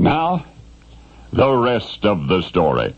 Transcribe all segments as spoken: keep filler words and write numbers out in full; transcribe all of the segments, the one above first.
Now, the rest of the story.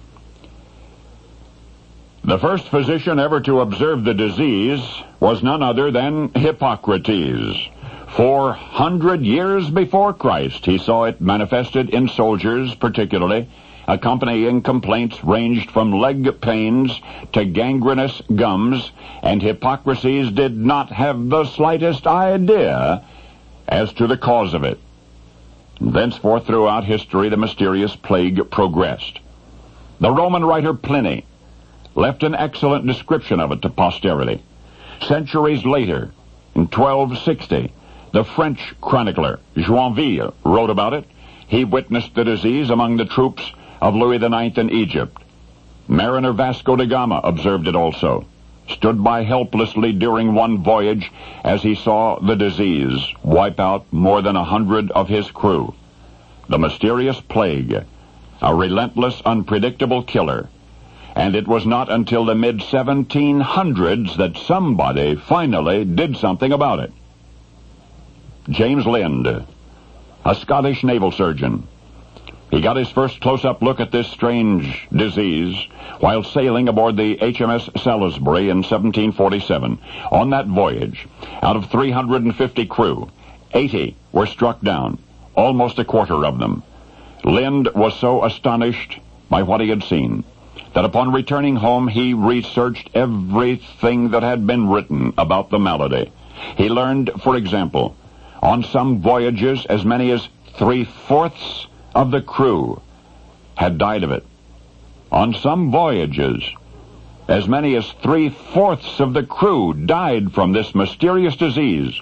The first physician ever to observe the disease was none other than Hippocrates. Four hundred years before Christ, he saw it manifested in soldiers, particularly. Accompanying complaints ranged from leg pains to gangrenous gums, and Hippocrates did not have the slightest idea as to the cause of it. Thenceforth, throughout history, the mysterious plague progressed. The Roman writer Pliny left an excellent description of it to posterity. Centuries later, in twelve sixty, the French chronicler Joinville wrote about it. He witnessed the disease among the troops of Louis the Ninth in Egypt. Mariner Vasco da Gama observed it also, stood by helplessly during one voyage as he saw the disease wipe out more than a hundred of his crew. The mysterious plague, a relentless, unpredictable killer. And it was not until the mid seventeen hundreds that somebody finally did something about it. James Lind, a Scottish naval surgeon. He got his first close-up look at this strange disease while sailing aboard the H M S Salisbury in seventeen forty-seven. On that voyage, out of three hundred fifty crew, eighty were struck down, almost a quarter of them. Lind was so astonished by what he had seen that upon returning home he researched everything that had been written about the malady. He learned, for example, on some voyages as many as three-fourths of the crew had died of it. On some voyages, as many as three-fourths of the crew died from this mysterious disease.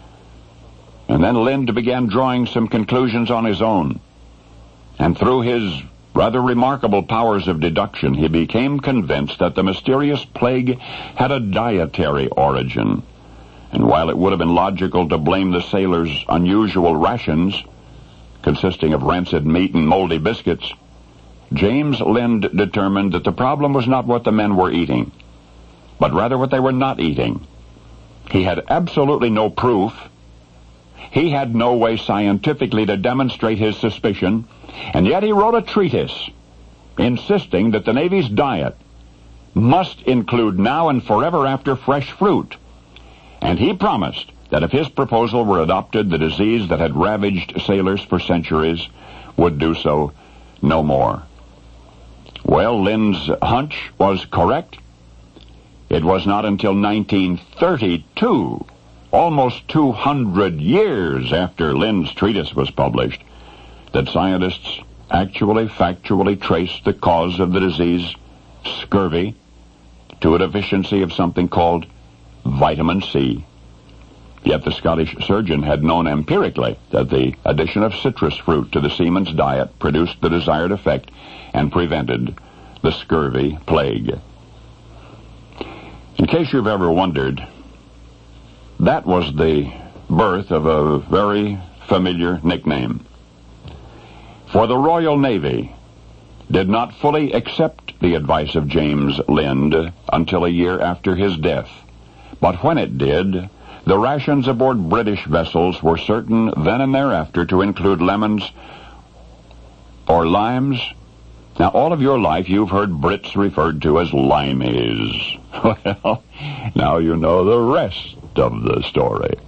And then Lind began drawing some conclusions on his own. And through his rather remarkable powers of deduction, he became convinced that the mysterious plague had a dietary origin. And while it would have been logical to blame the sailors' unusual rations, consisting of rancid meat and moldy biscuits, James Lind determined that the problem was not what the men were eating, but rather what they were not eating. He had absolutely no proof. He had no way scientifically to demonstrate his suspicion, and yet he wrote a treatise insisting that the Navy's diet must include now and forever after fresh fruit. And he promised that if his proposal were adopted, the disease that had ravaged sailors for centuries would do so no more. Well, Lind's hunch was correct. It was not until nineteen thirty-two, almost two hundred years after Lind's treatise was published, that scientists actually factually traced the cause of the disease, scurvy, to a deficiency of something called vitamin C. Yet the Scottish surgeon had known empirically that the addition of citrus fruit to the seaman's diet produced the desired effect and prevented the scurvy plague. In case you've ever wondered, that was the birth of a very familiar nickname. For the Royal Navy did not fully accept the advice of James Lind until a year after his death. But when it did, the rations aboard British vessels were certain then and thereafter to include lemons or limes. Now, all of your life you've heard Brits referred to as limeys. Well, now you know the rest of the story.